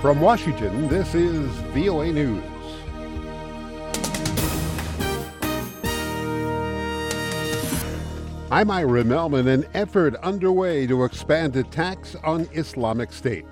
From Washington, this is VOA News. I'm Ira Melman. An effort underway to expand attacks on Islamic State.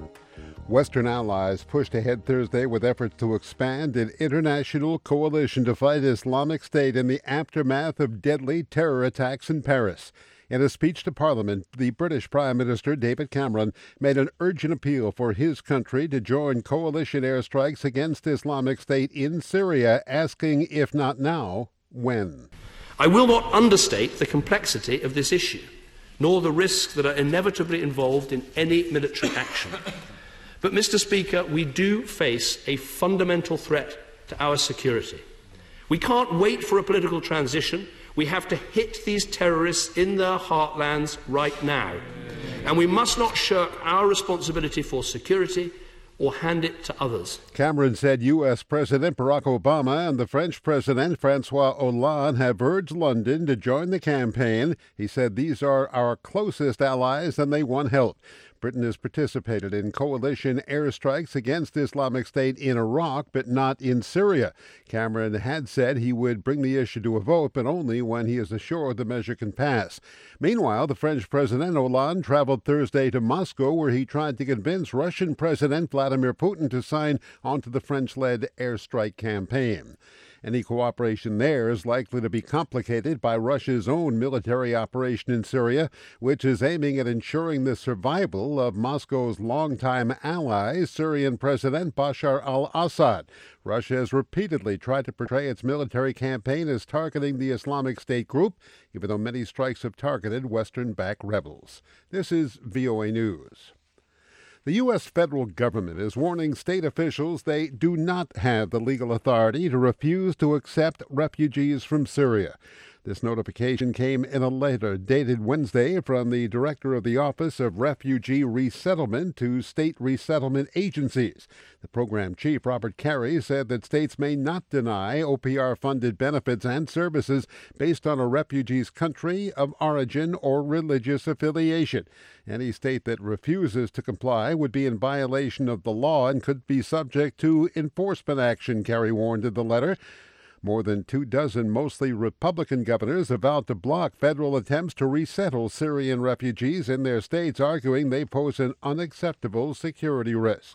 Western allies pushed ahead Thursday with efforts to expand an international coalition to fight Islamic State in the aftermath of deadly terror attacks in Paris. In a speech to Parliament, the British Prime Minister David Cameron made an urgent appeal for his country to join coalition airstrikes against Islamic State in Syria, asking, if not now, when? I will not understate the complexity of this issue, nor the risks that are inevitably involved in any military action. But, Mr. Speaker, we do face a fundamental threat to our security. We can't wait for a political transition. We have to hit these terrorists in their heartlands right now. And we must not shirk our responsibility for security or hand it to others. Cameron said U.S. President Barack Obama and the French President François Hollande have urged London to join the campaign. He said these are our closest allies and they want help. Britain has participated in coalition airstrikes against Islamic State in Iraq, but not in Syria. Cameron had said he would bring the issue to a vote, but only when he is assured the measure can pass. Meanwhile, the French President Hollande traveled Thursday to Moscow, where he tried to convince Russian President Vladimir Putin to sign onto the French-led airstrike campaign. Any cooperation there is likely to be complicated by Russia's own military operation in Syria, which is aiming at ensuring the survival of Moscow's longtime ally, Syrian President Bashar al-Assad. Russia has repeatedly tried to portray its military campaign as targeting the Islamic State group, even though many strikes have targeted Western-backed rebels. This is VOA News. The U.S. federal government is warning state officials they do not have the legal authority to refuse to accept refugees from Syria. This notification came in a letter dated Wednesday from the director of the Office of Refugee Resettlement to state resettlement agencies. The program chief, Robert Carey, said that states may not deny OPR-funded benefits and services based on a refugee's country of origin or religious affiliation. Any state that refuses to comply would be in violation of the law and could be subject to enforcement action, Carey warned in the letter. More than 24 mostly Republican governors have vowed to block federal attempts to resettle Syrian refugees in their states, arguing they pose an unacceptable security risk.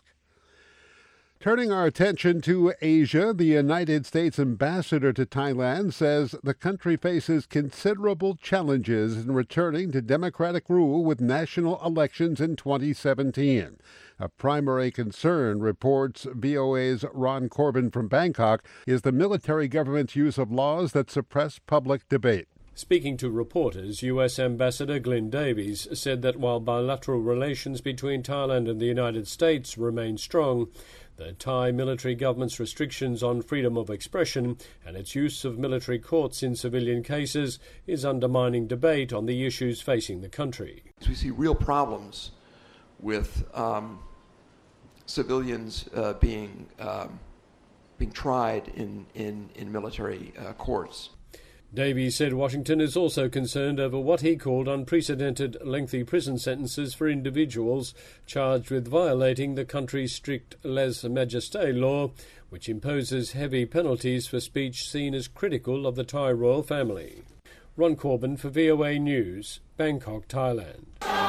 Turning our attention to Asia, the United States ambassador to Thailand says the country faces considerable challenges in returning to democratic rule with national elections in 2017. A primary concern, reports VOA's Ron Corbin from Bangkok, is the military government's use of laws that suppress public debate. Speaking to reporters, U.S. Ambassador Glyn Davies said that while bilateral relations between Thailand and the United States remain strong, the Thai military government's restrictions on freedom of expression and its use of military courts in civilian cases is undermining debate on the issues facing the country. We see real problems with civilians being tried in military courts. Davies said Washington is also concerned over what he called unprecedented lengthy prison sentences for individuals charged with violating the country's strict lèse-majesté law, which imposes heavy penalties for speech seen as critical of the Thai royal family. Ron Corbin for VOA News, Bangkok, Thailand.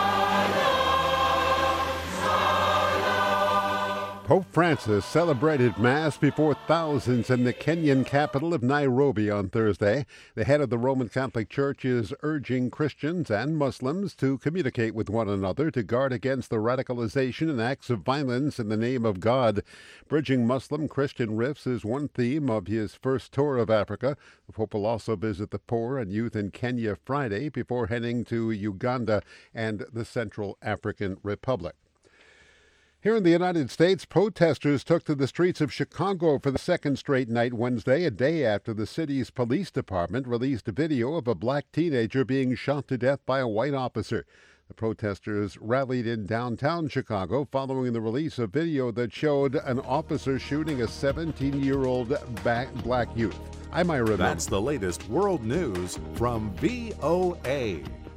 Pope Francis celebrated Mass before thousands in the Kenyan capital of Nairobi on Thursday. The head of the Roman Catholic Church is urging Christians and Muslims to communicate with one another to guard against the radicalization and acts of violence in the name of God. Bridging Muslim-Christian rifts is one theme of his first tour of Africa. The Pope will also visit the poor and youth in Kenya Friday before heading to Uganda and the Central African Republic. Here in the United States, protesters took to the streets of Chicago for the second straight night Wednesday, a day after the city's police department released a video of a black teenager being shot to death by a white officer. The protesters rallied in downtown Chicago following the release of video that showed an officer shooting a 17-year-old black youth. I'm Ira Melman. That's the latest world news from VOA.